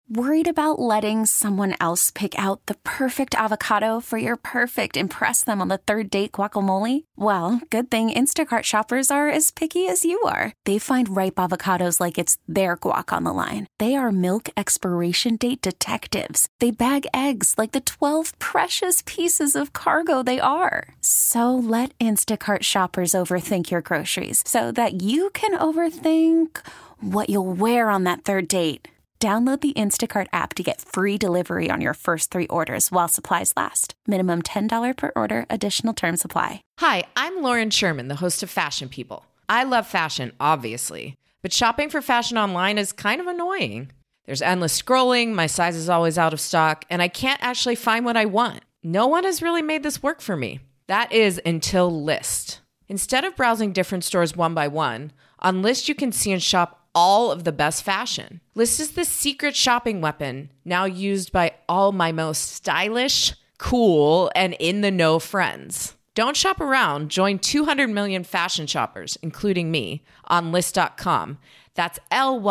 Worried about letting someone else pick out the perfect avocado for your perfect impress them on the third date guacamole? Well, good thing Instacart shoppers are as picky as you are. They find ripe avocados like it's their guac on the line. They are milk expiration date detectives. They bag eggs like the 12 precious pieces of cargo they are. So let Instacart shoppers overthink your groceries so that you can overthink what you'll wear on that third date. Download the Instacart app to get free delivery on your first 3 orders while supplies last. Minimum $10 per order. Additional terms apply. Hi, I'm Lauren Sherman, the host of Fashion People. I love fashion, obviously, but shopping for fashion online is kind of annoying. There's endless scrolling, my size is always out of stock, and I can't actually find what I want. No one has really made this work for me. That is until Lyst. Instead of browsing different stores one by one, on Lyst you can see and shop all of the best fashion. Lyst is the secret shopping weapon now used by all my most stylish, cool, and in-the-know friends. Don't shop around. Join 200 million fashion shoppers, including me, on Lyst.com. That's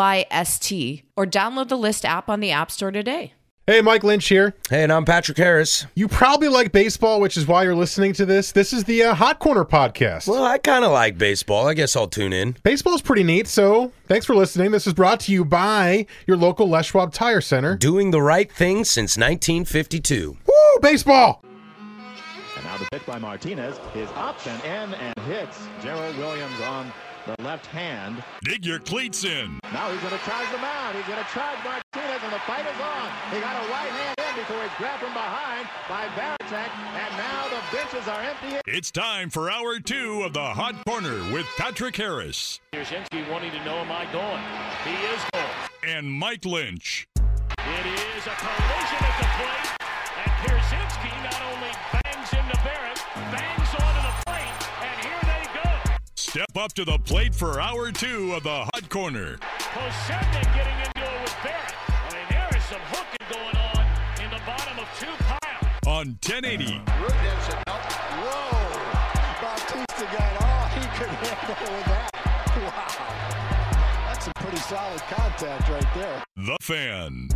Lyst, or download the Lyst app on the App Store today. Hey, Mike Lynch here. Hey, and I'm Patrick Harris. You probably like baseball, which is why you're listening to this. This is the Hot Corner podcast. Well, I kind of like baseball. I guess I'll tune in. Baseball's pretty neat, so thanks for listening. This is brought to you by your local Les Schwab Tire Center. Doing the right thing since 1952. Woo, baseball! And now the pitch by Martinez is up and in and hits Gerald Williams on the left hand. Dig your cleats in. Now he's going to charge the mound. He's going to charge Martinez, and the fight is on. He got a right hand in before he's grabbed from behind by Varitek, and now the benches are empty. It's time for hour 2 of the Hot Corner with Patrick Harris. Pierzynski wanting to know, am I going? He is going. And Mike Lynch. It is a collision at the plate, and Pierzynski not only bangs into Barrett, bangs onto the plate, and here they go. Step up to the plate for hour 2 of the Hot Corner. Posebnik getting into it with Barrett. I mean, there is some hooking going on in the bottom of 2 piles. On 1080. Whoa! Bautista got all he could handle with that. Wow. That's some pretty solid contact right there. The Fan.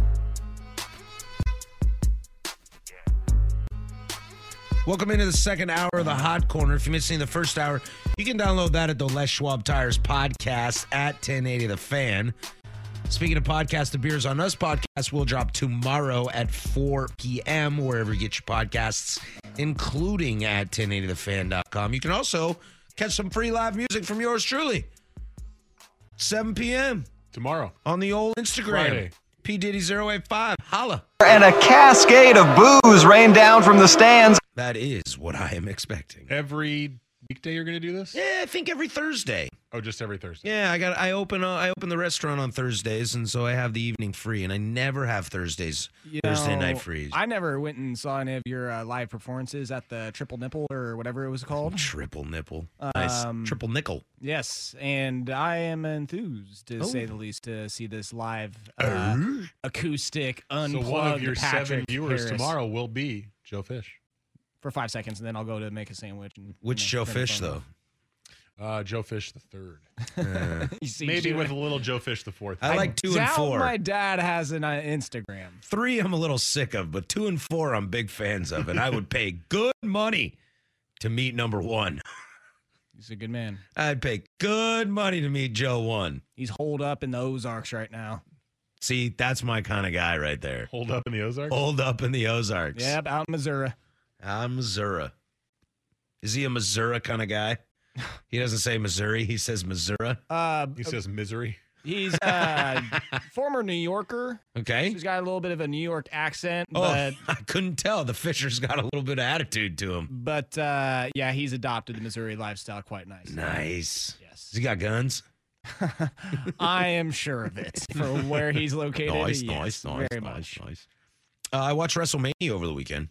Welcome into the second hour of the Hot Corner. If you missed any of the first hour, you can download that at the Les Schwab Tires podcast at 1080 The Fan. Speaking of podcasts, the Beers on Us podcast will drop tomorrow at 4 p.m. wherever you get your podcasts, including at 1080thefan.com. You can also catch some free live music from yours truly. 7 p.m. Tomorrow. On the old Instagram. Friday. P. Diddy 085. Holla. And a cascade of boos rained down from the stands. That is what I am expecting. Every weekday you're going to do this? Yeah, I think every Thursday. Oh, just every Thursday? Yeah, I open the restaurant on Thursdays, and so I have the evening free, and I never have Thursday night free. I never went and saw any of your live performances at the Triple Nipple or whatever it was called. Triple Nipple. Nice. Triple Nickel. Yes, and I am enthused, to say the least, to see this live acoustic unplugged. So one of your Patrick 7 viewers Harris tomorrow will be Joe Fish. For 5 seconds, and then I'll go to make a sandwich. And, Which Joe Fish, though? Joe Fish the third. Maybe with a little Joe Fish the fourth. I like 2 and 4. My dad has an Instagram. 3 I'm a little sick of, but 2 and 4 I'm big fans of, and I would pay good money to meet number 1. He's a good man. I'd pay good money to meet Joe 1. He's holed up in the Ozarks right now. See, that's my kind of guy right there. Hold up in the Ozarks? Hold up in the Ozarks. Yep, out in Missouri. Missouri. Is he a Missouri kind of guy? He doesn't say Missouri. He says Missouri. He says misery. He's former New Yorker. Okay. He's got a little bit of a New York accent. Oh, But, I couldn't tell. The Fisher's got a little bit of attitude to him. But, yeah, he's adopted the Missouri lifestyle quite nice. Nice. Yes. Has he got guns? I am sure of it. From where he's located. Nice. Very much. I watched WrestleMania over the weekend.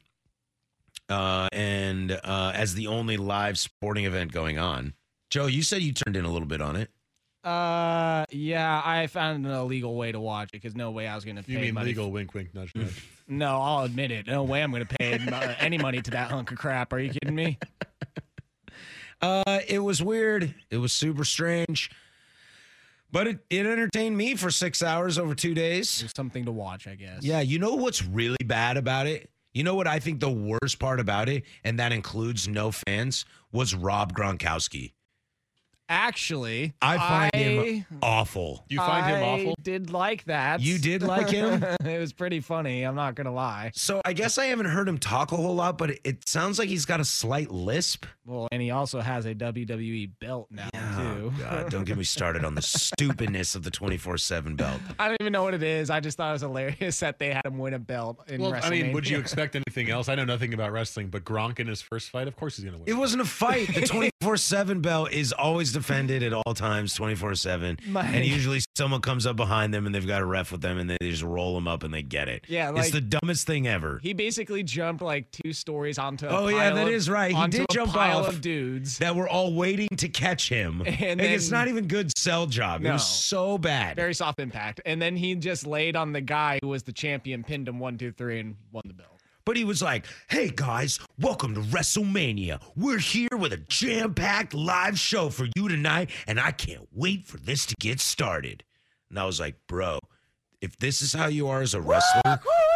And as the only live sporting event going on. Joe, you said you turned in a little bit on it. Yeah, I found an illegal way to watch it because no way I was going to pay. You mean money legal wink, wink, nudge, nudge? No, I'll admit it. No way I'm going to pay any money to that hunk of crap. Are you kidding me? It was weird. It was super strange. But it entertained me for 6 hours over 2 days. There's something to watch, I guess. Yeah, you know what's really bad about it? You know what I think the worst part about it, and that includes no fans, was Rob Gronkowski. Actually, I find him awful. You find him awful? I did like that. You did like him? It was pretty funny. I'm not going to lie. So I guess I haven't heard him talk a whole lot, but it sounds like he's got a slight lisp. Well, and he also has a WWE belt now, too. God, don't get me started on the stupidness of the 24/7 belt. I don't even know what it is. I just thought it was hilarious that they had him win a belt in WrestleMania. I mean, would you expect anything else? I know nothing about wrestling, but Gronk in his first fight, of course he's going to win. It wasn't a fight. The 24/7 belt is always defended at all times, 24/7. And usually someone comes up behind them and they've got a ref with them and they just roll them up and they get it. Yeah, it's the dumbest thing ever. He basically jumped like 2 stories onto a that is right. He did jump pile off of dudes that were all waiting to catch him. And it's not even good sell job. No. It was so bad. Very soft impact. And then he just laid on the guy who was the champion, pinned him 1, 2, 3, and won the belt. But he was like, hey, guys, welcome to WrestleMania. We're here with a jam-packed live show for you tonight, and I can't wait for this to get started. And I was like, bro, if this is how you are as a wrestler,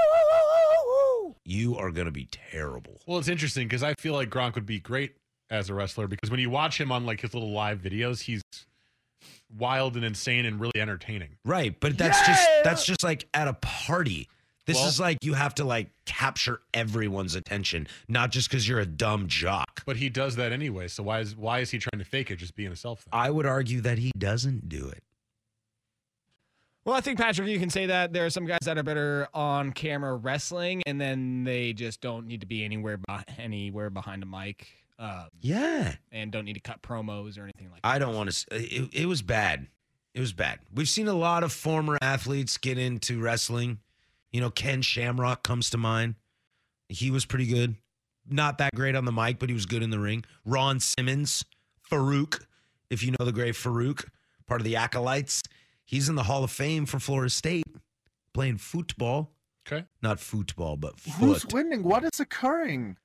you are going to be terrible. Well, it's interesting because I feel like Gronk would be great as a wrestler because when you watch him on like his little live videos, he's wild and insane and really entertaining. Right, but that's just like at a party. This is like you have to like capture everyone's attention, not just because you're a dumb jock. But he does that anyway, so why is he trying to fake it, just being himself then? I would argue that he doesn't do it. Well, I think, Patrick, you can say that there are some guys that are better on camera wrestling, and then they just don't need to be anywhere behind a mic. And don't need to cut promos or anything like that. I don't want to. It was bad. It was bad. We've seen a lot of former athletes get into wrestling. You know, Ken Shamrock comes to mind. He was pretty good. Not that great on the mic, but he was good in the ring. Ron Simmons, Farouk, if you know the great Farouk, part of the Acolytes. He's in the Hall of Fame for Florida State, playing football. Okay. Not football, but foot. Who's winning? What is occurring?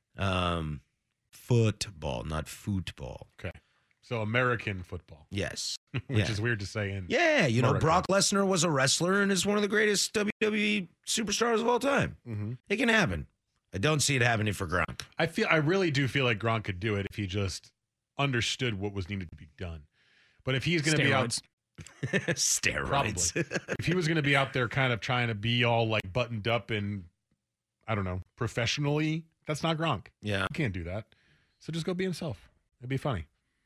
Football, not football. Okay. So American football. Yes. Which is weird to say in you know, America. Brock Lesnar was a wrestler and is one of the greatest WWE superstars of all time. Mm-hmm. It can happen. I don't see it happening for Gronk. I really do feel like Gronk could do it if he just understood what was needed to be done. But if he's going to be out... Steroids. Probably. If he was going to be out there kind of trying to be all like buttoned up and, I don't know, professionally, that's not Gronk. Yeah. He can't do that. So just go be himself. It'd be funny.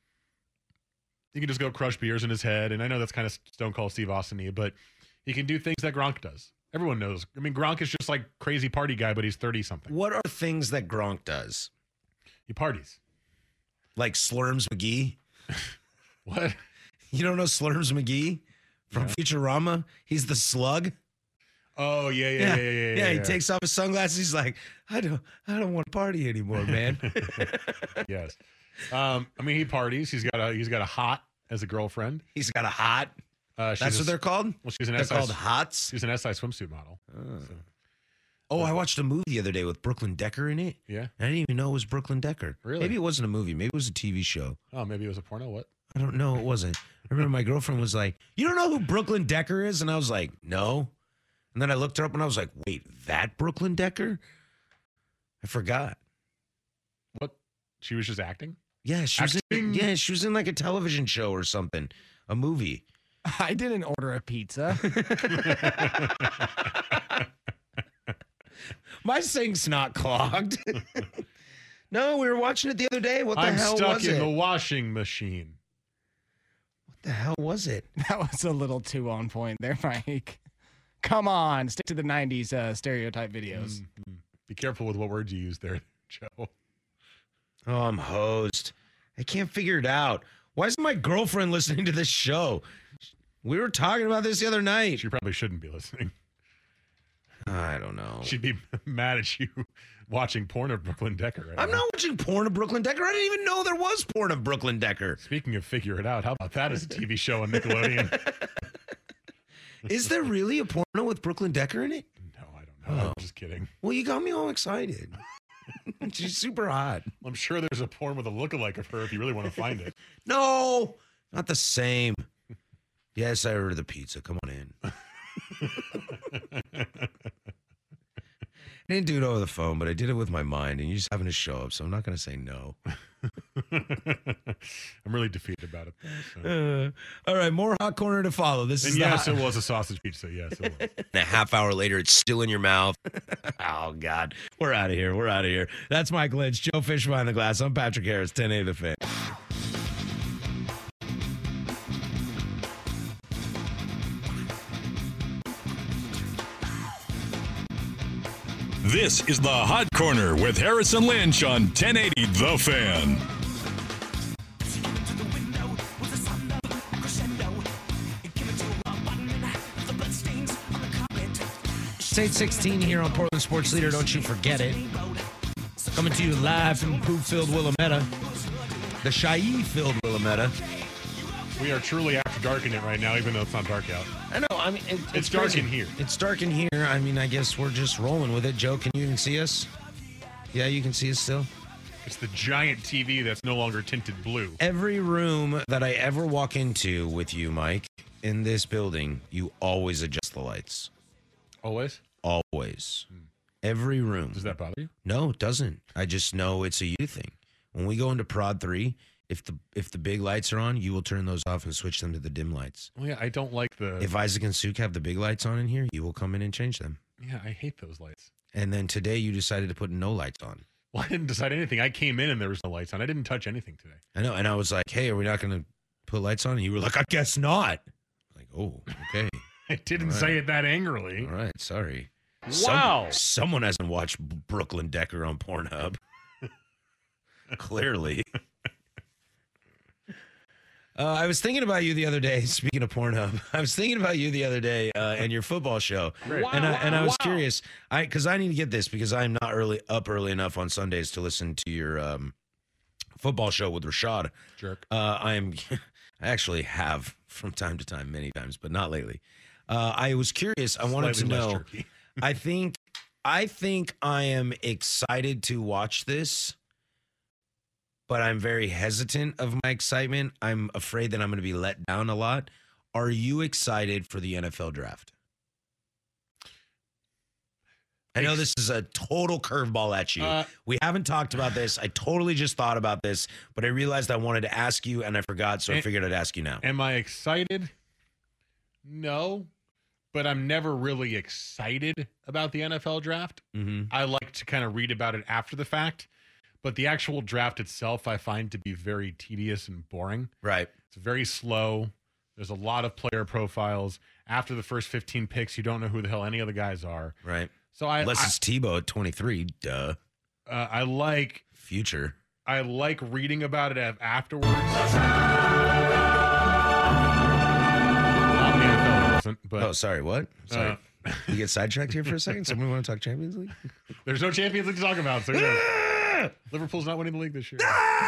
He can just go crush beers in his head. And I know that's kind of Stone Cold Steve Austin-y, but he can do things that Gronk does. Everyone knows. I mean, Gronk is just like crazy party guy, but he's 30-something. What are things that Gronk does? He parties. Like Slurms McGee? What? You don't know Slurms McGee from Futurama? He's the slug. Oh, yeah. Yeah, he takes off his sunglasses. He's like, I don't want to party anymore, man. Yes. I mean, he parties. He's got a hot as a girlfriend. He's got a hot. That's what they're called? Well, she's an they're SI. called hots? She's an SI swimsuit model. Oh, I watched a movie the other day with Brooklyn Decker in it. Yeah. I didn't even know it was Brooklyn Decker. Really? Maybe it wasn't a movie. Maybe it was a TV show. Oh, maybe it was a porno. What? I don't know. It wasn't. I remember my girlfriend was like, you don't know who Brooklyn Decker is? And I was like, no. And then I looked her up and I was like, wait, that Brooklyn Decker? I forgot. What? She was just acting? Yeah, she was in like a television show or something. A movie. I didn't order a pizza. My sink's not clogged. No, we were watching it the other day. What the hell was it? I'm stuck in the washing machine. What the hell was it? That was a little too on point there, Mike. Come on, stick to the 90s stereotype videos. Mm-hmm. Be careful with what words you use there, Joe. Oh, I'm hosed. I can't figure it out. Why isn't my girlfriend listening to this show? We were talking about this the other night. She probably shouldn't be listening. I don't know. She'd be mad at you watching porn of Brooklyn Decker. Right I'm now. not watching porn of Brooklyn Decker. I didn't even know there was porn of Brooklyn Decker. Speaking of Figure It Out, how about that as a TV show on Nickelodeon? Is there really a porno with Brooklyn Decker in it? No, I don't know. I'm just kidding. Well, you got me all excited. She's super hot. I'm sure there's a porn with a lookalike of her if you really want to find it. No, not the same. Yes, I ordered the pizza. Come on in. I didn't do it over the phone, but I did it with my mind, and you just happen to show up, so I'm not going to say no. I'm really defeated about it, though. So. All right, more Hot Corner to follow. This is yes, it was a sausage pizza. Yes, it was. And a half hour later, it's still in your mouth. Oh, God. We're out of here. We're out of here. That's Mike Lynch, Joe Fish behind the glass. I'm Patrick Harris, 1080 The Fan. This is the Hot Corner with Harrison Lynch on 1080 The Fan. It's 8:16 here on Portland Sports Leader. Don't you forget it. Coming to you live from poop-filled Willamette. The Shai-filled Willamette. We are truly after dark in it right now, even though it's not dark out. I know. I mean, it's dark crazy. in here. It's dark in here. I mean, I guess we're just rolling with it. Joe, can you even see us? Yeah, you can see us still. It's the giant TV that's no longer tinted blue. Every room that I ever walk into with you, Mike, in this building, you always adjust the lights. Always? Always. Every room. Does that bother you? No, it doesn't. I just know it's a you thing. When we go into Prod 3, if the big lights are on, you will turn those off and switch them to the dim lights. Well, yeah, I don't like the... If Isaac and Suk have the big lights on in here, you will come in and change them. Yeah, I hate those lights. And then today you decided to put no lights on. Well, I didn't decide anything. I came in and there was no lights on. I didn't touch anything today. I know. And I was like, hey, are we not going to put lights on? And you were like, I guess not. Like, oh, okay. I didn't say it that angrily. All right, sorry. Wow. Someone hasn't watched Brooklyn Decker on Pornhub. Clearly. I was thinking about you the other day. Speaking of Pornhub, I was thinking about you the other day and your football show. Wow, and I was curious, because I need to get this because I'm not up early enough on Sundays to listen to your football show with Rashad. Jerk. I actually have from time to time, many times, but not lately. I was curious. I wanted to know. I think I am excited to watch this, but I'm very hesitant of my excitement. I'm afraid that I'm going to be let down a lot. Are you excited for the NFL draft? I know this is a total curveball at you. We haven't talked about this. I totally just thought about this, but I realized I wanted to ask you, and I forgot, so I figured I'd ask you now. Am I excited? No, but I'm never really excited about the NFL draft. Mm-hmm. I like to kind of read about it after the fact. But the actual draft itself, I find to be very tedious and boring. Right. It's very slow. There's a lot of player profiles. After the first 15 picks, you don't know who the hell any of the guys are. Right. So Unless it's Tebow at 23. Duh. I like future. I like reading about it afterwards. Oh, sorry. What? Sorry. You get sidetracked here for a second? Somebody want to talk Champions League? There's no Champions League to talk about. So yeah. Liverpool's not winning the league this year.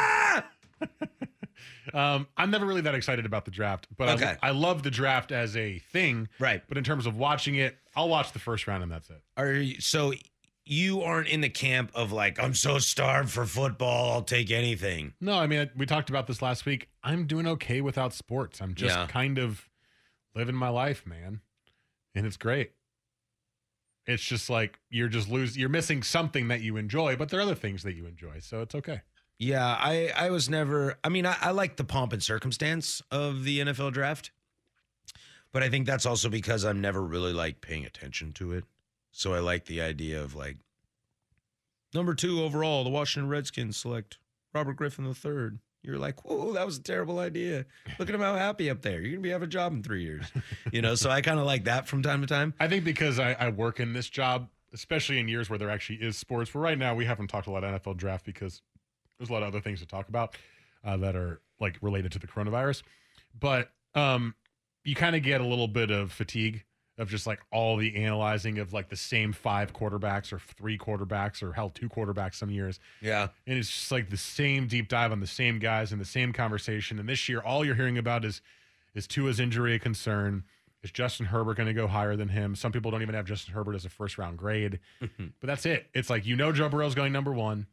I'm never really that excited about the draft, but okay. I love the draft as a thing. Right. But in terms of watching it, I'll watch the first round and that's it. So you aren't in the camp of like, I'm so starved for football, I'll take anything. No, I mean, we talked about this last week. I'm doing okay without sports. I'm just kind of living my life, man. And it's great. It's just like you're missing something that you enjoy, but there are other things that you enjoy, so it's okay. Yeah, I was never, I mean, I like the pomp and circumstance of the NFL draft, but I think that's also because I'm never really like paying attention to it. So I like the idea of like, number 2 overall, the Washington Redskins select Robert Griffin III. You're like, whoa, that was a terrible idea. Look at him how happy up there. You're going to have a job in 3 years. So I kind of like that from time to time. I think because I work in this job, especially in years where there actually is sports, where right now we haven't talked a lot of NFL draft because there's a lot of other things to talk about that are like related to the coronavirus. But you kind of get a little bit of fatigue of just like all the analyzing of like the same 5 quarterbacks or 3 quarterbacks or hell 2 quarterbacks some years. Yeah. And it's just like the same deep dive on the same guys and the same conversation. And this year, all you're hearing about is Tua's injury a concern? Is Justin Herbert going to go higher than him? Some people don't even have Justin Herbert as a first round grade, but that's it. It's like, Joe Burrow's going number 1.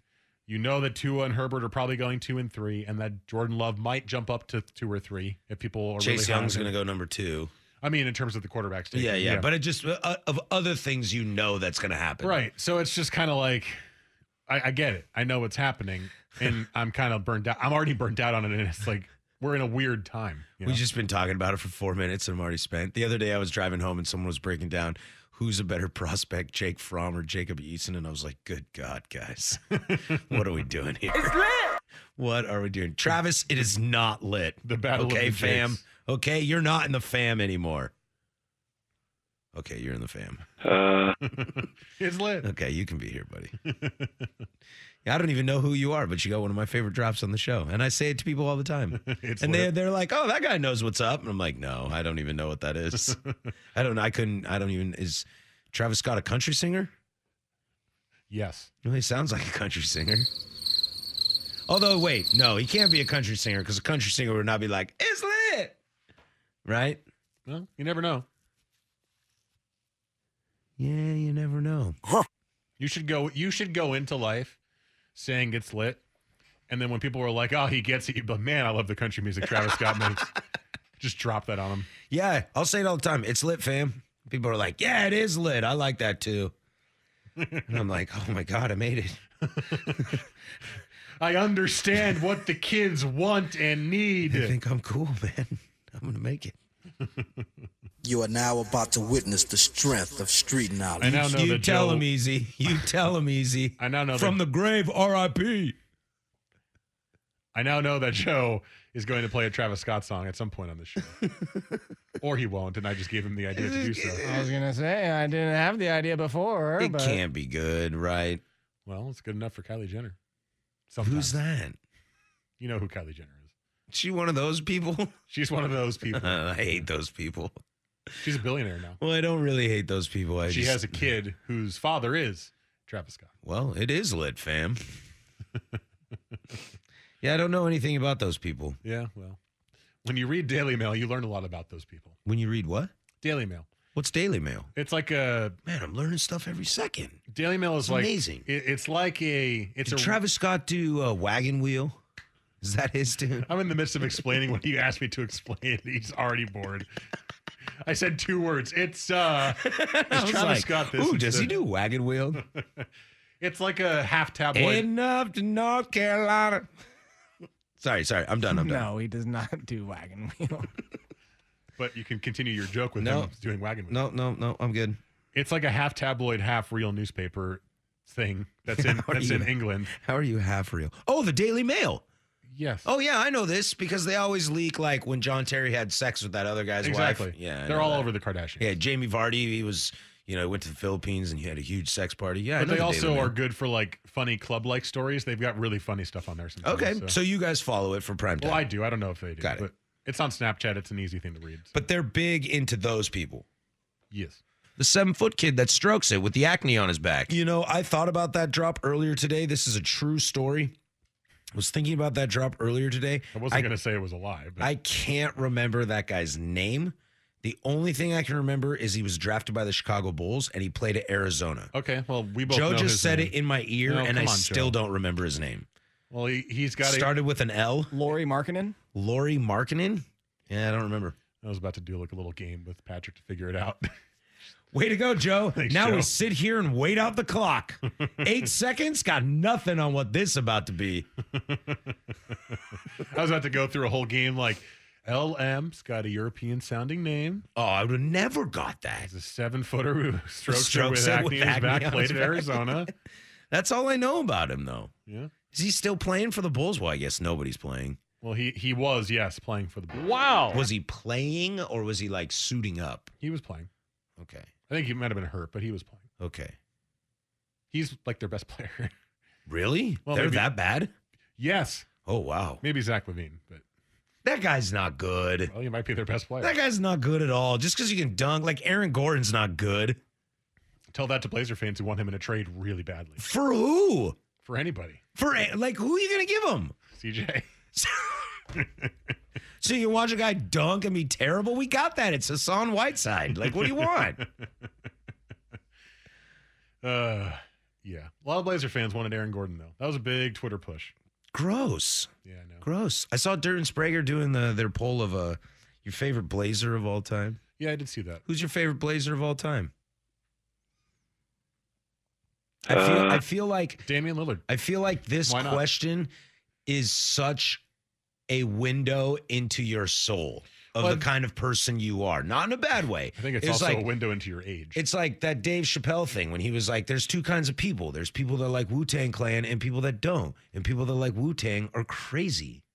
You know that Tua and Herbert are probably going 2 and 3, and that Jordan Love might jump up to 2 or 3 if people are Chase really Young's going to go number 2. I mean, in terms of the quarterback stage. Yeah. But it just of other things that's going to happen. Right. So it's just kind of like, I get it. I know what's happening, and I'm kind of burned out. I'm already burned out on it, and it's like we're in a weird time. We've just been talking about it for 4 minutes, and I'm already spent. The other day I was driving home, and someone was breaking down who's a better prospect, Jake Fromm or Jacob Eason, and I was like, good God, guys. What are we doing here? It's lit! What are we doing? Travis, it is not lit. The battle of the fam. Jakes. Okay, you're not in the fam anymore. Okay, you're in the fam. It's lit. Okay, you can be here, buddy. I don't even know who you are, but you got one of my favorite drops on the show. And I say it to people all the time. They're like, oh, that guy knows what's up. And I'm like, no, I don't even know what that is. Is Travis Scott a country singer? Yes. Well, he sounds like a country singer. Although, wait, no, he can't be a country singer because a country singer would not be like, it's lit. Right? Well, you never know. Yeah, you never know. You should go into life saying it's lit, and then when people are like, "Oh, he gets it," but man, I love the country music Travis Scott makes. Just drop that on him. Yeah, I'll say it all the time. It's lit, fam. People are like, "Yeah, it is lit. I like that too." And I'm like, "Oh my God, I made it." I understand what the kids want and need. I think I'm cool, man. I'm gonna make it. You are now about to witness the strength of street knowledge. I now know you that tell Joe, him easy. You tell him easy. I now know from the grave, R.I.P. I now know that Joe is going to play a Travis Scott song at some point on the show, or he won't, and I just gave him the idea to do so. I was gonna say I didn't have the idea before. It can't be good, right? Well, it's good enough for Kylie Jenner. Who's that? You know who Kylie Jenner is. She one of those people? She's one of those people. I hate those people. She's a billionaire now. Well, I don't really hate those people. She has a kid whose father is Travis Scott. Well, it is lit, fam. Yeah, I don't know anything about those people. Yeah, well, when you read Daily Mail, you learn a lot about those people. When you read what? Daily Mail. What's Daily Mail? It's like a... Man, I'm learning stuff every second. Daily Mail is amazing. It's like a... Did Travis Scott do a Wagon Wheel? Is that his tune? I'm in the midst of explaining what you asked me to explain. He's already bored. I said 2 words. It's Travis Scott. This ooh, does he do Wagon Wheel? It's like a half tabloid. Enough to North Carolina. Sorry. I'm done. No, he does not do Wagon Wheel. But you can continue your joke with him doing Wagon Wheel. No, I'm good. It's like a half tabloid, half real newspaper thing that's in England. How are you half real? Oh, the Daily Mail. Yes. Oh, yeah, I know this because they always leak like when John Terry had sex with that other guy's wife. Yeah, they're all over the Kardashians. Yeah, Jamie Vardy, he was, went to the Philippines and he had a huge sex party. Yeah, but they also are good for like funny club-like stories. They've got really funny stuff on there sometimes. Okay, so you guys follow it for prime time. Well, I do. I don't know if they do. Got it. But it's on Snapchat. It's an easy thing to read. So. But they're big into those people. Yes. The 7-foot kid that strokes it with the acne on his back. I thought about that drop earlier today. This is a true story. I was thinking about that drop earlier today. I wasn't going to say it was a lie. But. I can't remember that guy's name. The only thing I can remember is he was drafted by the Chicago Bulls and he played at Arizona. Okay, well, we both Joe know just his said name. it in my ear, and I still don't remember his name. Well, he's got started with an L. Lauri Markkanen? Lauri Markkanen? Yeah, I don't remember. I was about to do like a little game with Patrick to figure it out. Way to go, Joe. Thanks, now Joe. we sit here and wait out the clock. 8 seconds, got nothing on what this about to be. I was about to go through a whole game like LM's got a European sounding name. Oh, I would have never got that. He's a 7-footer who strokes with acne in his back, played at Arizona. That's all I know about him, though. Yeah. Is he still playing for the Bulls? Well, I guess nobody's playing. Well, he was, yes, playing for the Bulls. Wow. Was he playing or was he like suiting up? He was playing. Okay. I think he might have been hurt, but he was playing. Okay. He's like their best player. Really? Well, they're maybe, that bad? Yes. Oh, wow. Maybe Zach LaVine, but that guy's not good. Well, he might be their best player. That guy's not good at all. Just because you can dunk, like Aaron Gordon's not good. Tell that to Blazer fans who want him in a trade really badly. For who? For anybody. For like, who are you gonna give him? CJ. So you watch a guy dunk and be terrible? We got that. It's Hassan Whiteside. Like, what do you want? Yeah. A lot of Blazer fans wanted Aaron Gordon, though. That was a big Twitter push. Gross. Yeah, I know. Gross. I saw Darren Sprague doing their poll of your favorite Blazer of all time. Yeah, I did see that. Who's your favorite Blazer of all time? I feel like Damian Lillard. I feel like this question is such a window into your soul of the kind of person you are. Not in a bad way. I think it's also a window into your age. It's like that Dave Chappelle thing when he was like, there's two kinds of people. There's people that like Wu-Tang Clan and people that don't. And people that like Wu-Tang are crazy.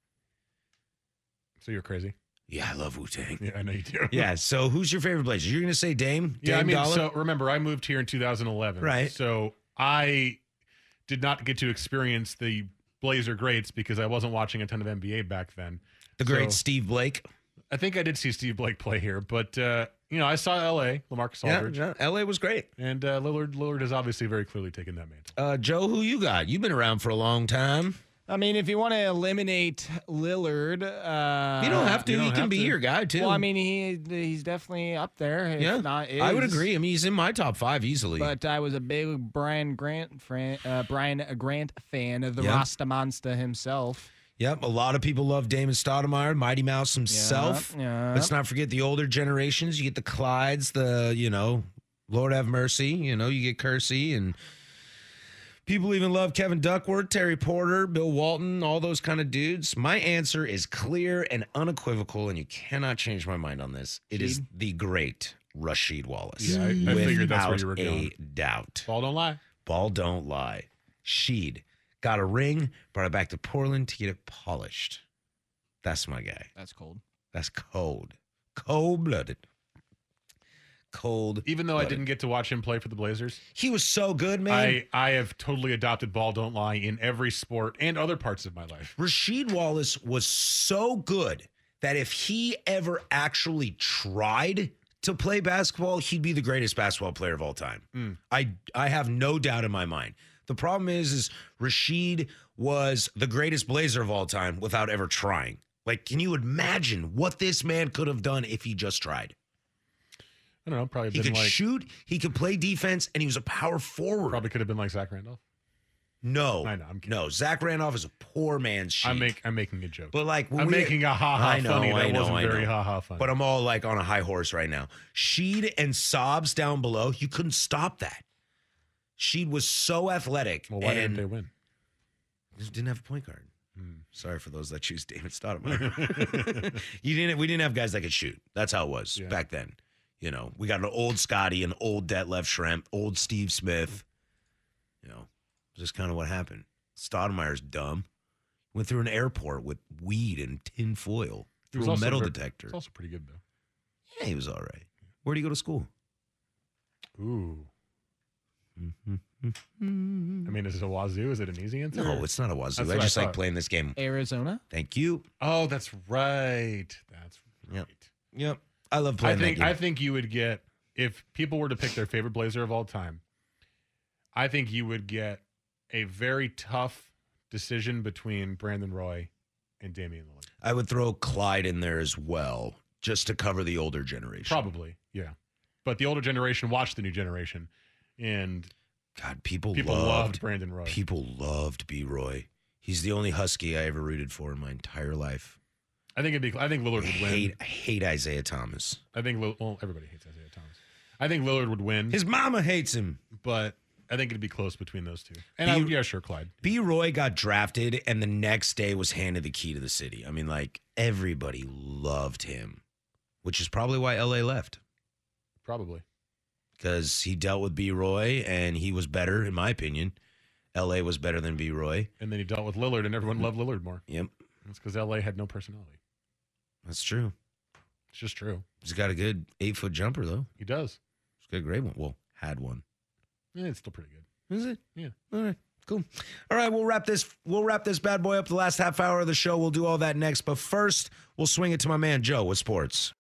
So you're crazy? Yeah, I love Wu-Tang. Yeah, I know you do. Yeah, so who's your favorite Blazer? You're going to say Dame? Yeah, Dame Dollar? so remember, I moved here in 2011. Right. So I did not get to experience the Blazer greats because I wasn't watching a ton of NBA back then. The great Steve Blake. I think I did see Steve Blake play here, but I saw LA, LaMarcus Aldridge. Yeah, LA was great. And Lillard has obviously very clearly taken that mantle. Joe, who you got? You've been around for a long time. I mean, if you want to eliminate Lillard, you don't have to. He can be your guy too. Well, I mean, he's definitely up there. If not, I would agree. I mean, he's in my top 5 easily. But I was a big Brian Grant fan of the Rasta Monster himself. Yep, a lot of people love Damon Stoudemire, Mighty Mouse himself. Yep. Let's not forget the older generations. You get the Clydes, Lord have mercy. You get Kersey, and people even love Kevin Duckworth, Terry Porter, Bill Walton, all those kind of dudes. My answer is clear and unequivocal, and you cannot change my mind on this. It is the great Rasheed Wallace. Yeah, I figured that's where you were going. Without a doubt. Ball don't lie. Ball don't lie. Sheed got a ring, brought it back to Portland to get it polished. That's my guy. That's cold. That's cold. Cold-blooded. Cold. Even though I didn't get to watch him play for the Blazers. He was so good, man. I have totally adopted ball don't lie in every sport and other parts of my life. Rasheed Wallace was so good that if he ever actually tried to play basketball, he'd be the greatest basketball player of all time. I have no doubt in my mind. The problem is Rasheed was the greatest Blazer of all time without ever trying. Like, can you imagine what this man could have done if he just tried? I don't know. Probably he could shoot, he could play defense, and he was a power forward. Probably could have been like Zach Randolph. No, I know. I'm kidding. No, Zach Randolph is a poor man's Sheed. I'm making a joke. But like, I'm making a ha-ha funny that wasn't very ha-ha funny. But I'm all like on a high horse right now. Sheed and Sobs down below, you couldn't stop that. Sheed was so athletic. Well, why didn't they win? Because didn't have a point guard. Sorry for those that choose David Stoudemire. We didn't have guys that could shoot. That's how it was back then. We got an old Scotty, an old Detlef Schrempf, old Steve Smith. Just kind of what happened. Stoudemire's dumb. Went through an airport with weed and tin foil through a metal detector. It's also pretty good, though. Yeah, he was all right. Where'd he go to school? Ooh. I mean, is it a Wazoo? Is it an easy answer? No, it's not a Wazoo. I just like playing this game. Arizona? Thank you. Oh, that's right. That's right. Yep. I love playing that game. I think you would get, if people were to pick their favorite Blazer of all time, I think you would get a very tough decision between Brandon Roy and Damian Lillard. I would throw Clyde in there as well, just to cover the older generation. Probably, yeah. But the older generation watched the new generation, and God, people loved Brandon Roy. People loved B. Roy. He's the only Husky I ever rooted for in my entire life. I think Lillard would win. I hate Isaiah Thomas. Everybody hates Isaiah Thomas. I think Lillard would win. His mama hates him, but I think it'd be close between those two. And sure, Clyde. B. Roy got drafted, and the next day was handed the key to the city. I mean, like, everybody loved him, which is probably why L.A. left. Probably. Because he dealt with B. Roy, and he was better, in my opinion. L.A. was better than B. Roy. And then he dealt with Lillard, and everyone loved Lillard more. Yep. That's because L.A. had no personality. That's true. It's just true. He's got a good 8-foot jumper, though. He does. He's got a great one. Well, had one. Yeah, it's still pretty good. Is it? Yeah. All right. Cool. All right, we'll wrap this bad boy up the last half hour of the show. We'll do all that next. But first, we'll swing it to my man Joe with sports.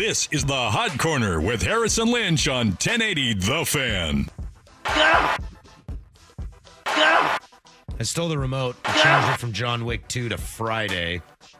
This is the Hot Corner with Harrison Lynch on 1080 The Fan. I stole the remote and changed it from John Wick 2 to Friday.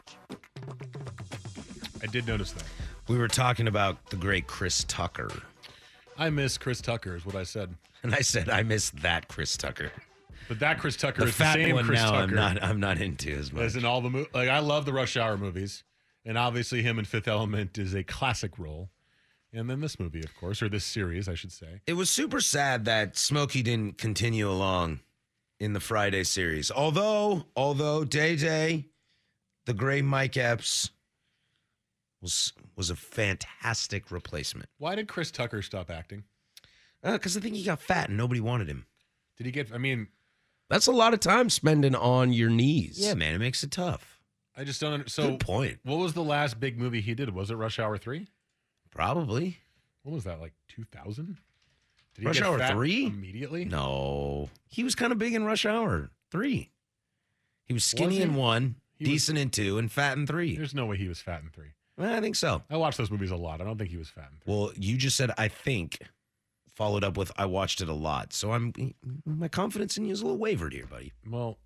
I did notice that. We were talking about the great Chris Tucker. I miss Chris Tucker is what I said. And I said, I miss that Chris Tucker. But that Chris Tucker The is the fat same one Chris now Tucker I'm not into as much. as in all the movies. Like, I love the Rush Hour movies. And obviously him in Fifth Element is a classic role. And then this movie, of course, or this series, I should say. It was super sad that Smokey didn't continue along in the Friday series. Although Day, the great Mike Epps, was a fantastic replacement. Why did Chris Tucker stop acting? Because I think he got fat and nobody wanted him. Did he get, I mean... That's a lot of time spending on your knees. Yeah, man, it makes it tough. I just don't understand. So, good point. What was the last big movie he did? Was it Rush Hour 3? Probably. What was that, like 2000? Did he Rush get Hour fat 3? immediately? No. He was kind of big in Rush Hour 3. He was skinny Was he? in 1, He was- decent in 2, and fat in 3. There's no way he was fat in 3. Well, I think so. I watched those movies a lot. I don't think he was fat in 3. Well, you just said, I think, followed up with, I watched it a lot. So my confidence in you is a little wavered here, buddy. Well,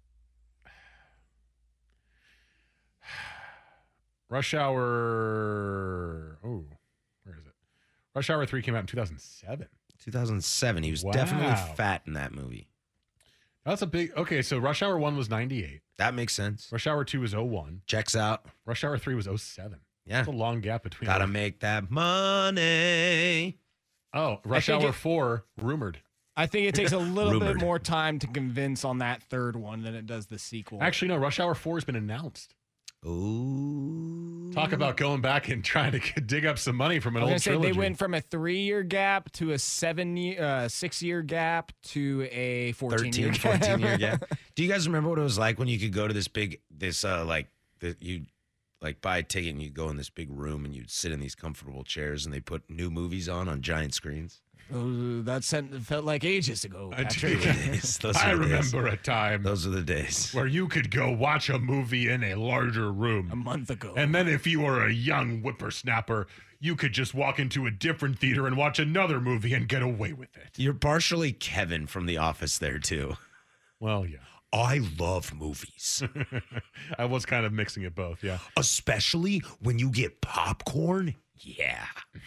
Rush Hour... Oh, where is it? Rush Hour 3 came out in 2007. 2007. He was Wow. definitely fat in that movie. That's a big... Okay, so Rush Hour 1 was 98. That makes sense. Rush Hour 2 was 01. Checks out. Rush Hour 3 was 07. Yeah. That's a long gap between... Gotta make that money. Oh, Rush think Hour 4, rumored. I think it takes a little bit Rumored. more time to convince on that third one than it does the sequel. Actually, no, Rush Hour 4 has been announced. Ooh. Talk about going back and trying to dig up some money from an I was old gonna say trilogy. they went from a 3-year gap to a 6-year gap to a 14-year 14-year gap. Do you guys remember what it was like when you could go to you buy a ticket and you go in this big room and you'd sit in these comfortable chairs and they put new movies on giant screens? Oh, that felt like ages ago, I Patrick. I remember a time Those are the days. where you could go watch a movie in a larger room. A month ago. And then if you were a young whippersnapper, you could just walk into a different theater and watch another movie and get away with it. You're partially Kevin from The Office there, too. Well, yeah. I love movies. I was kind of mixing it both, yeah. Especially when you get popcorn. Yeah.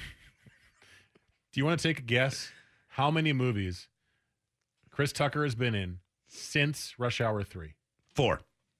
Do you want to take a guess how many movies Chris Tucker has been in since Rush Hour 3? 4.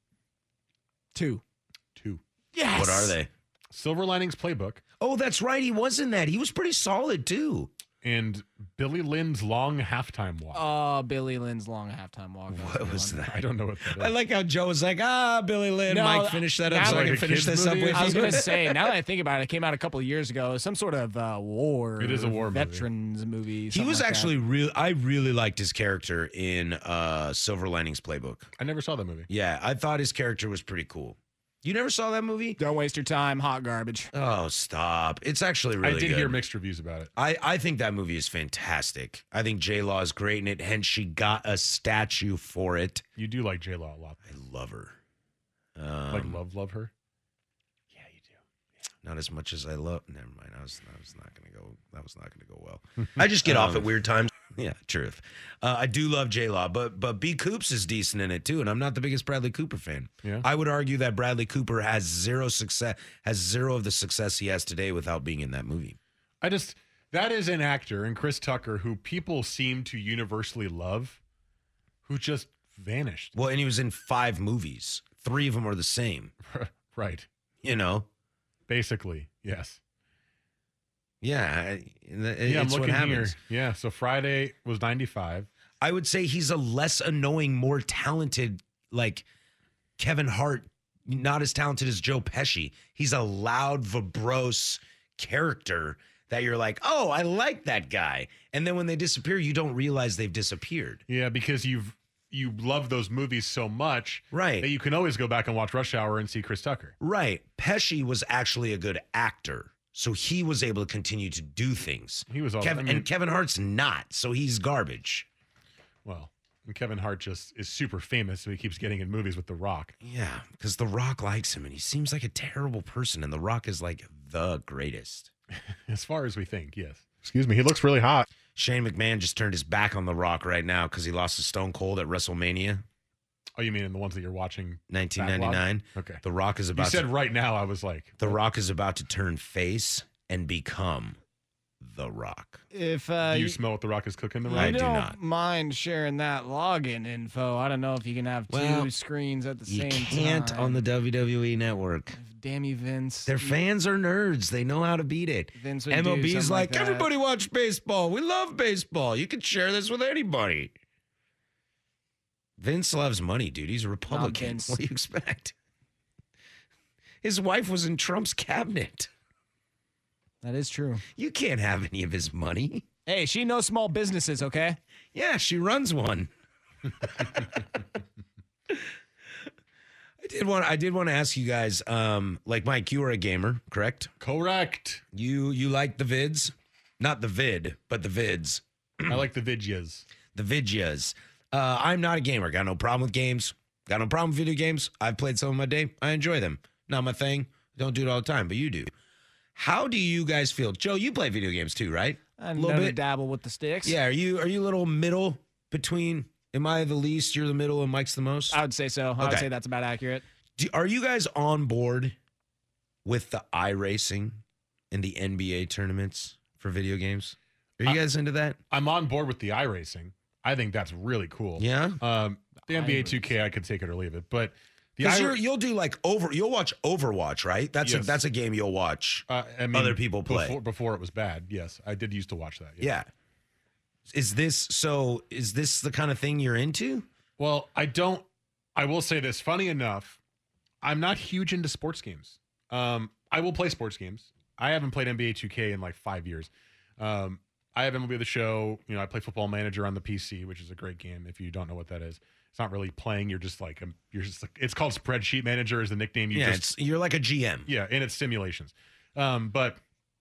2. Yes. What are they? Silver Linings Playbook Oh, that's right. He was in that. He was pretty solid, too. and Billy Lynn's Long Halftime Walk. Billy Lynn's Long Halftime Walk. What was that? I don't know what that is. I like how Joe was like, Billy Lynn. No, Mike, finish that up now so I like can a finish kid's this up movie or with I was you. going to say, now that I think about it, it came out a couple of years ago. Some sort of war. It is a war movie. veterans movie. He something was like actually real. I really liked his character in Silver Linings Playbook. I never saw that movie. Yeah, I thought his character was pretty cool. You never saw that movie? that. Don't waste your time. Hot garbage. Oh, stop. It's actually really I did good. hear mixed reviews about it. I think that movie is fantastic. I think J-Law is great in it, hence she got a statue for it. You do like J-Law a lot. I love her. Like love her? Yeah, you do. Not as much as I love. Never mind. I was not going to go. That was not going to go well. I just get off at weird times. Yeah, truth. I do love J-Law, but B. Coops is decent in it too, and I'm not the biggest Bradley Cooper fan. Yeah. I would argue that Bradley Cooper has zero of the success he has today without being in that movie. That is an actor, and Chris Tucker, who people seem to universally love, who just vanished. Well, and he was in 5 movies. 3 of them are the same. Right. You know? Basically, yes. Yeah, I'm it's what looking here. happens. Yeah, so Friday was 95. I would say he's a less annoying, more talented, like Kevin Hart, not as talented as Joe Pesci. He's a loud, verbose character that you're like, oh, I like that guy. And then when they disappear, you don't realize they've disappeared. Yeah, because you love those movies so much Right. that you can always go back and watch Rush Hour and see Chris Tucker. Right. Pesci was actually a good actor. So he was able to continue to do things. He was all and Kevin Hart's not, so he's garbage. Well, and Kevin Hart just is super famous, so he keeps getting in movies with The Rock. Yeah, because The Rock likes him, and he seems like a terrible person, and The Rock is like the greatest. As far as we think, yes. Excuse me. He looks really hot. Shane McMahon just turned his back on The Rock right now because he lost to Stone Cold at WrestleMania. Oh, you mean in the ones that you're watching? 1999. Okay. The Rock is about You said right now, I was like. The Rock is about to turn face and become The Rock. If do you smell what The Rock is cooking? The I right? don't not. mind sharing that login info. I don't know if you can have two screens at the same time. You can't on the WWE Network. Damn you, Vince. Their fans are nerds. They know how to beat it. Vince would do MLB is something like, that. everybody watch baseball. We love baseball. You can share this with anybody. Vince loves money, dude. He's a Republican. Vince. What do you expect? His wife was in Trump's cabinet. That is true. You can't have any of his money. Hey, she knows small businesses, okay? Yeah, she runs one. I did want to ask you guys, like Mike, you are a gamer, correct? Correct. You like the vids? Not the vid, but the vids. I like the vidjas. The vidjas. I'm not a gamer. Got no problem with games. Got no problem with video games. I've played some in my day. I enjoy them. Not my thing. Don't do it all the time, but you do. How do you guys feel? Joe, you play video games too, right? A little bit. Dabble with the sticks. Yeah. Are you a little middle between? Am I the least? You're the middle, and Mike's the most. I would say so. I would say that's about accurate. Are you guys on board with the iRacing in the NBA tournaments for video games? Are you guys into that? I'm on board with the iRacing. I think that's really cool. Yeah. The NBA 2K, I could take it or leave it, but because you'll do like you'll watch Overwatch, right? That's a game you'll watch. Other people play before it was bad. Yes, I did used to watch that. Yeah. Is this the kind of thing you're into? Well, I will say this. Funny enough, I'm not huge into sports games. I will play sports games. I haven't played NBA 2K in like 5 years. I have MLB The Show. I play Football Manager on the PC, which is a great game. If you don't know what that is, it's not really playing. You're just like it's called Spreadsheet Manager is the nickname. You're like a GM. Yeah, and it's simulations. But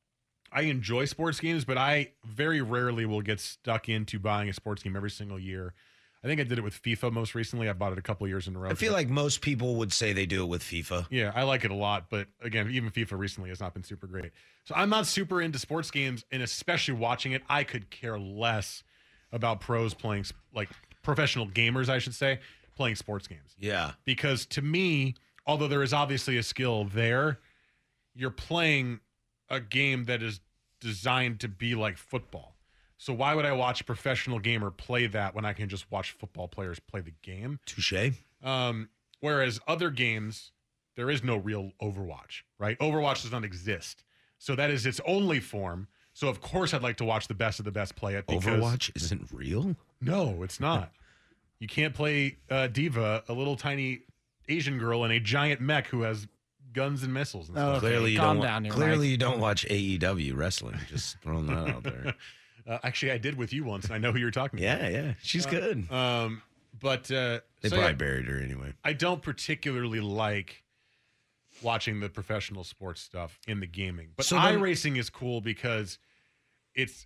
I enjoy sports games, but I very rarely will get stuck into buying a sports game every single year. I think I did it with FIFA most recently. I bought it a couple of years in a row. I feel like most people would say they do it with FIFA. Yeah, I like it a lot. But again, even FIFA recently has not been super great. So I'm not super into sports games, and especially watching it, I could care less about pros playing, like professional gamers, I should say, playing sports games. Yeah. Because to me, although there is obviously a skill there, you're playing a game that is designed to be like football. So why would I watch a professional gamer play that when I can just watch football players play the game? Touché. Whereas other games, there is no real Overwatch, right? Overwatch does not exist. So that is its only form. So of course I'd like to watch the best of the best play it. Overwatch isn't real? No, it's not. You can't play Diva, a little tiny Asian girl in a giant mech who has guns and missiles and stuff. Clearly you don't watch AEW wrestling. Just throwing that out there. Actually, I did with you once, and I know who you're talking about. Yeah. She's good. But they probably buried her anyway. I don't particularly like watching the professional sports stuff in the gaming. But iRacing is cool because it's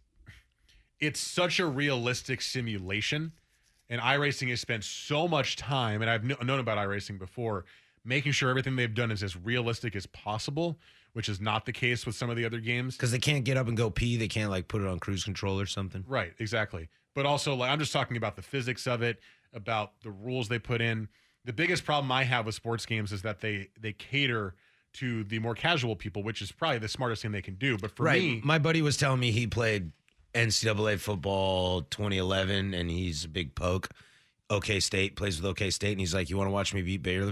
such a realistic simulation. And iRacing has spent so much time, and I've known about iRacing before, making sure everything they've done is as realistic as possible, which is not the case with some of the other games. Because they can't get up and go pee. They can't like put it on cruise control or something. Right, exactly. But also, like, I'm just talking about the physics of it, about the rules they put in. The biggest problem I have with sports games is that they cater to the more casual people, which is probably the smartest thing they can do. But for me... My buddy was telling me he played NCAA football 2011, and he's a big poke. OK State, plays with OK State, and he's like, you want to watch me beat Baylor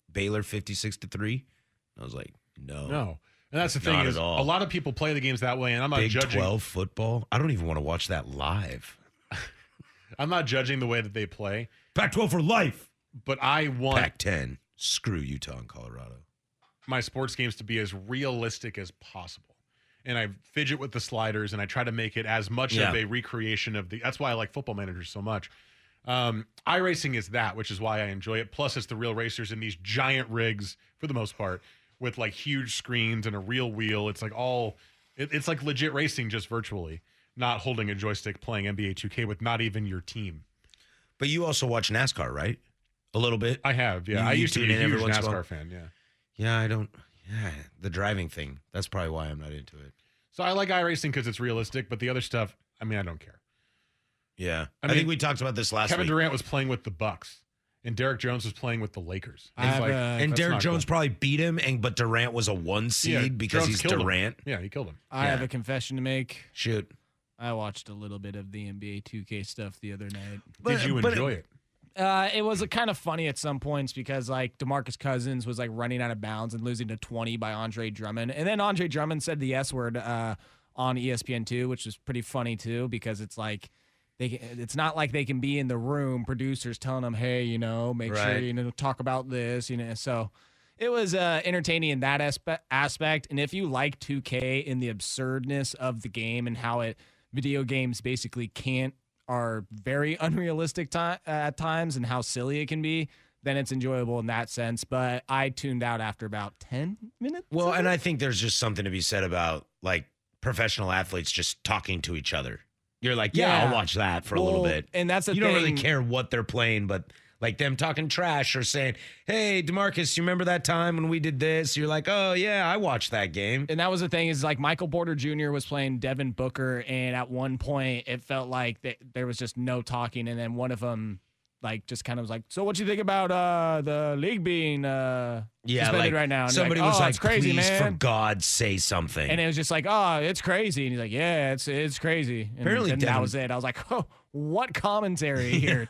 56-3? I was like, no. And that's the thing is, a lot of people play the games that way, and I'm not judging. Big 12 football? I don't even want to watch that live. I'm not judging the way that they play. Pac-12 for life. But I want Pac-10. Screw Utah and Colorado. My sports games to be as realistic as possible. And I fidget with the sliders, and I try to make it as much of a recreation of the... That's why I like Football Manager so much. iRacing is that, which is why I enjoy it. Plus, it's the real racers in these giant rigs, for the most part, with like huge screens and a real wheel. It's like it's like legit racing, just virtually, not holding a joystick playing NBA 2K with not even your team. But you also watch NASCAR, right? A little bit. I have, yeah. I used to be a huge NASCAR fan, yeah. Yeah, I don't. Yeah, the driving thing. That's probably why I'm not into it. So I like iRacing because it's realistic, but the other stuff, I mean, I don't care. Yeah. I I think mean, we talked about this last Kevin week. Durant was playing with the Bucks, and Derek Jones was playing with the Lakers. And that's Derek not Jones cool. probably beat him, but Durant was a 1 seed because Jones he's killed him. Durant. Yeah, he killed him. I have a confession to make. Shoot. I watched a little bit of the NBA 2K stuff the other night. Did you enjoy it? It was kind of funny at some points because like DeMarcus Cousins was like running out of bounds and losing to 20 by Andre Drummond. And then Andre Drummond said the S word on ESPN2, which was pretty funny too, because it's like it's not like they can be in the room, producers telling them, hey, make sure, talk about this, So it was entertaining in that aspect. And if you like 2K in the absurdness of the game and how video games basically are very unrealistic at times and how silly it can be, then it's enjoyable in that sense. But I tuned out after about 10 minutes. Well, and I think there's just something to be said about like professional athletes just talking to each other. You're like, yeah, I'll watch that for a little bit. And that's the you thing. don't really care what they're playing, but like them talking trash or saying, hey, DeMarcus, you remember that time when we did this? You're like, oh, yeah, I watched that game. And that was the thing is like Michael Porter Jr. was playing Devin Booker. And at one point it felt like there was just no talking. And then one of them like just kind of was like, so what you think about the league being suspended right now? And somebody like, was like, it's crazy, please, man. for God, say something. And it was just like, oh, it's crazy. And he's like, yeah, it's crazy. And Apparently that Devin- was it. I was like, oh, what commentary here?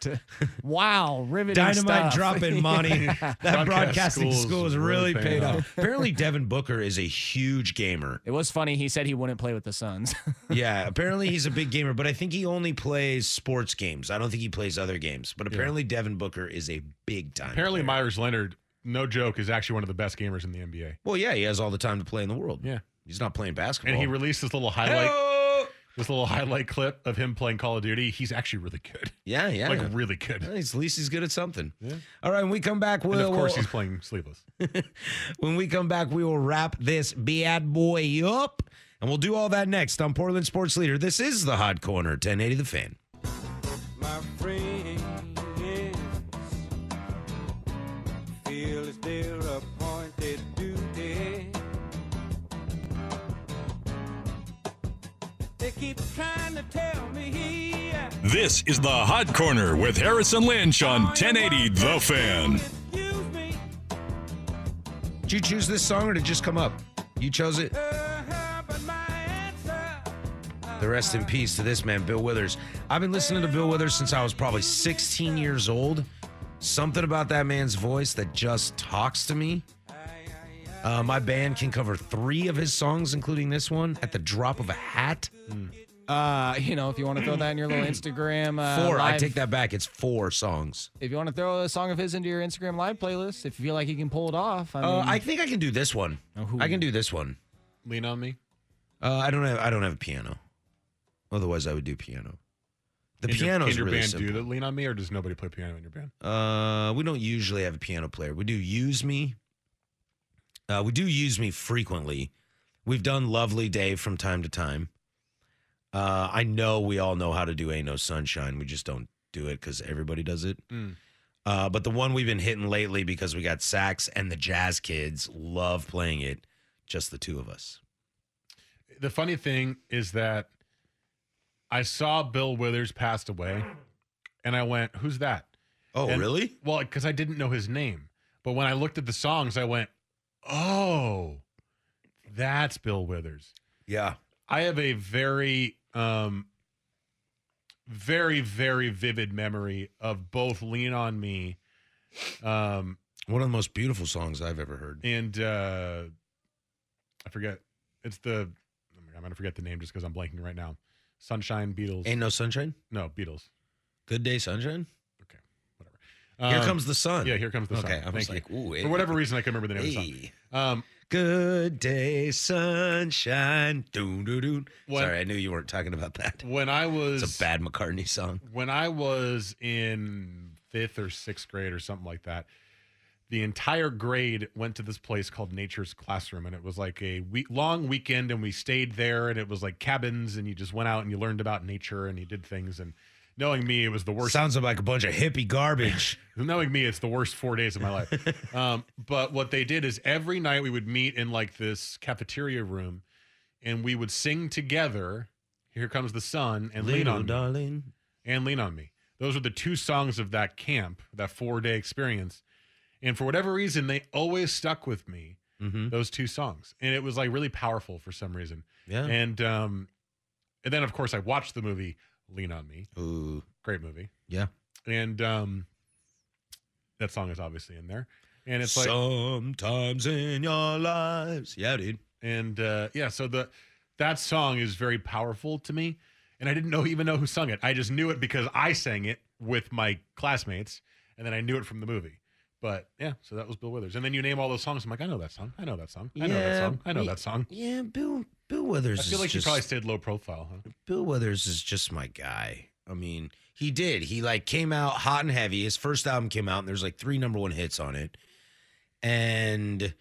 Wow, riveting Dynamite stuff. dropping money. That broadcasting school is really paid off. off. Apparently, Devin Booker is a huge gamer. It was funny. He said he wouldn't play with the Suns. Yeah, apparently he's a big gamer, but I think he only plays sports games. I don't think he plays other games. But apparently, Devin Booker is a big time. Apparently, player. Myers Leonard, no joke, is actually one of the best gamers in the NBA. Well, yeah, he has all the time to play in the world. Yeah, he's not playing basketball. and he released this little highlight clip of him playing Call of Duty. He's actually really good. Yeah. Like really good. Well, at least he's good at something. Yeah. All right, when we come back, And of course, he's playing Sleeveless. When we come back, we will wrap this bad boy up, and we'll do all that next on Portland Sports Leader. This is the Hot Corner, 1080 The Fan. My friends feel it's their appointed duty. They keep trying to tell me. This is the Hot Corner with Harrison Lynch on 1080 The Fan. Did you choose this song or did it just come up? You chose it? The rest in peace to this man, Bill Withers. I've been listening to Bill Withers since I was probably 16 years old. Something about that man's voice that just talks to me. My band can cover 3 of his songs, including this one, at the drop of a hat. If you want to throw that in your little Instagram 4. live, I take that back. It's 4 songs. If you want to throw a song of his into your Instagram live playlist, if you feel like you can pull it off. I think I can do this one. I can do this one. Lean on Me. I don't have a piano. Otherwise, I would do piano. The piano is really band simple. do the Lean on Me, or does nobody play piano in your band? We don't usually have a piano player. We do Use Me. We do Use Me frequently. We've done Lovely Day from time to time. I know we all know how to do Ain't No Sunshine. We just don't do it because everybody does it. But the one we've been hitting lately because we got sax and the jazz kids love playing it, just the 2 of us. The funny thing is that I saw Bill Withers passed away, and I went, who's that? Oh, really? Well, because I didn't know his name. But when I looked at the songs, I went, oh, that's Bill Withers. Yeah. I have a very, very, very vivid memory of both Lean on Me. One of the most beautiful songs I've ever heard. And I forget. It's I'm going to forget the name just because I'm blanking right now. Sunshine, Beatles. Ain't No Sunshine? No, Beatles. Good Day Sunshine? Okay, whatever. Here Comes the Sun. Yeah, Here Comes the Sun. Okay, I was Thank like, you. ooh. For whatever reason, I can remember the name of the song. Good Day Sunshine. Doon, doon, doon. When- Sorry, I knew you weren't talking about that. When I was... It's a bad McCartney song. When I was in 5th or 6th grade or something like that, the entire grade went to this place called Nature's Classroom, and it was like a long weekend, and we stayed there, and it was like cabins, and you just went out and you learned about nature, and you did things, and knowing me, it was the worst. Sounds like a bunch of hippie garbage. Knowing me, it's the worst 4 days of my life. But what they did is every night we would meet in like this cafeteria room, and we would sing together, Here Comes the Sun, and Lean on Me. And Lean on Me. Those were the 2 songs of that camp, that 4-day experience. And for whatever reason, they always stuck with me, those 2 songs. And it was like really powerful for some reason. Yeah. And then, of course, I watched the movie Lean on Me. Ooh. Great movie. Yeah. And that song is obviously in there. And it's like sometimes in your lives. Yeah, dude. And so that song is very powerful to me. And I didn't even know who sung it. I just knew it because I sang it with my classmates, and then I knew it from the movie. But yeah, so that was Bill Withers. And then you name all those songs. I'm like, I know that song. I know that song. I know that song. I know that song. Yeah, Bill Withers. I feel like he probably stayed low profile, huh? Bill Withers is just my guy. I mean, he did. He like came out hot and heavy. His first album came out, and there's like 3 number 1 hits on it. And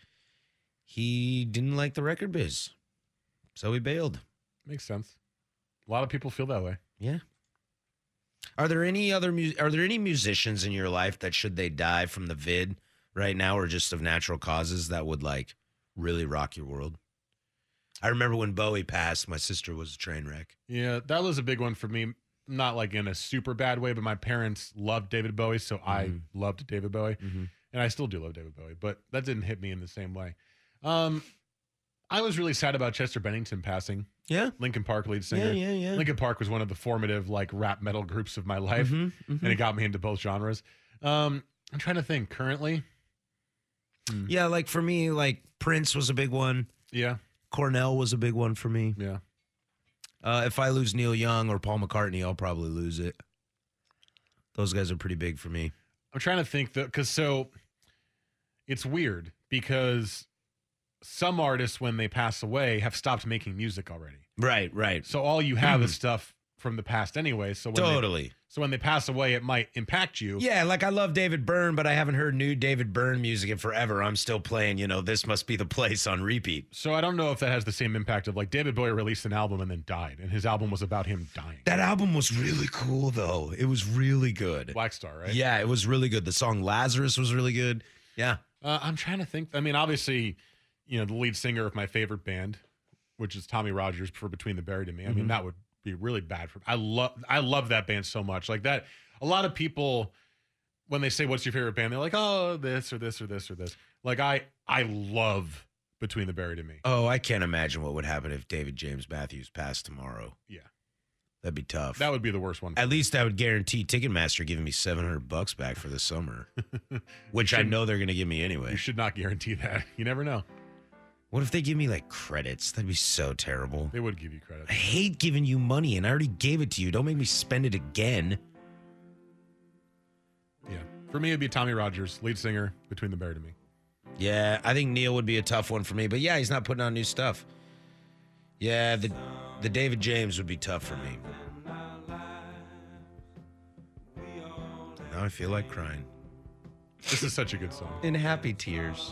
he didn't like the record biz, so he bailed. Makes sense. A lot of people feel that way. Yeah. Are there any musicians in your life that, should they die from the vid right now or just of natural causes, that would like really rock your world? I remember when Bowie passed, my sister was a train wreck. Yeah, that was a big one for me. Not like in a super bad way, but my parents loved David Bowie, so I loved David Bowie. And I still do love David Bowie, but that didn't hit me in the same way. I was really sad about Chester Bennington passing. Yeah. Linkin Park lead singer. Yeah. Linkin Park was one of the formative like rap metal groups of my life, and it got me into both genres. I'm trying to think currently. Yeah, like for me, like Prince was a big one. Yeah. Cornell was a big one for me. Yeah. If I lose Neil Young or Paul McCartney, I'll probably lose it. Those guys are pretty big for me. I'm trying to think because it's weird because some artists, when they pass away, have stopped making music already. Right. So all you have is stuff from the past anyway. So when they pass away, it might impact you. Yeah, like I love David Byrne, but I haven't heard new David Byrne music in forever. I'm still playing, This Must Be the Place on repeat. So I don't know if that has the same impact of like David Bowie released an album and then died, and his album was about him dying. That album was really cool, though. It was really good. Black Star, right? Yeah, it was really good. The song Lazarus was really good. Yeah. I'm trying to think. I mean, obviously, the lead singer of my favorite band, which is Tommy Rogers for Between the Buried and Me. I mean, that would be really bad for me. I love that band so much. Like that, a lot of people, when they say, what's your favorite band? They're like, oh, this or this or this or this. Like I love Between the Buried and Me. Oh, I can't imagine what would happen if David James Matthews passed tomorrow. Yeah. That'd be tough. That would be the worst one. At least I would guarantee Ticketmaster giving me $700 back for the summer, which I know they're going to give me anyway. You should not guarantee that. You never know. What if they give me like credits? That'd be so terrible. They would give you credit. I hate giving you money, and I already gave it to you. Don't make me spend it again. Yeah. For me, it'd be Tommy Rogers, lead singer, Between the Buried and Me. Yeah, I think Neil would be a tough one for me. But yeah, he's not putting out new stuff. Yeah, the David James would be tough for me. Now I feel like crying. This is such a good song. In happy tears.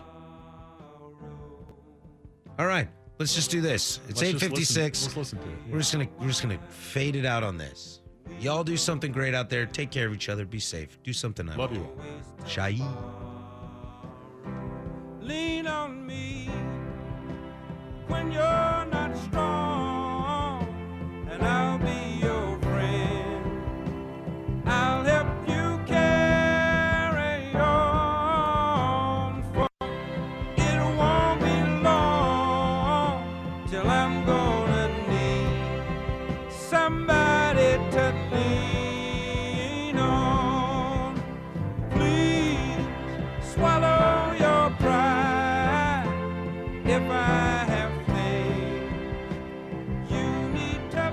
All right, let's just do this. It's 8:56. Let's listen to it. Yeah. We're just gonna fade it out on this. Y'all do something great out there. Take care of each other. Be safe. Do something nice. Love you. Shai. Lean on me when you're not strong, and I'll be your friend. I'll help you carry on, for it won't be long till I'm gonna need somebody to lean on. Please swallow your pride. If I have faith, you need to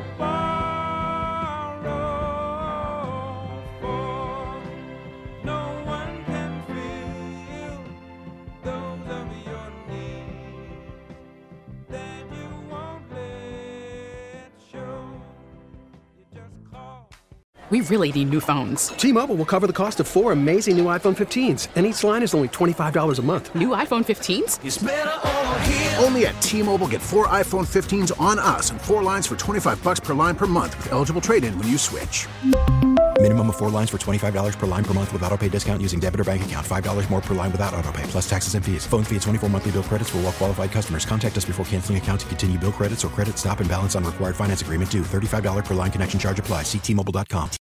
borrow, for no one can feel those of your needs that you won't let show. You just call. We really need new phones. T-Mobile will cover the cost of 4 amazing new iPhone 15s, and each line is only $25 a month. New iPhone 15s? It's better over here. Only at T-Mobile, get 4 iPhone 15s on us and 4 lines for $25 per line per month with eligible trade-in when you switch. Minimum of 4 lines for $25 per line per month with autopay discount using debit or bank account. $5 more per line without autopay, plus taxes and fees. Phone fee at 24 monthly bill credits for well-qualified customers. Contact us before canceling account to continue bill credits or credit stop and balance on required finance agreement due. $35 per line connection charge applies. See T-Mobile.com.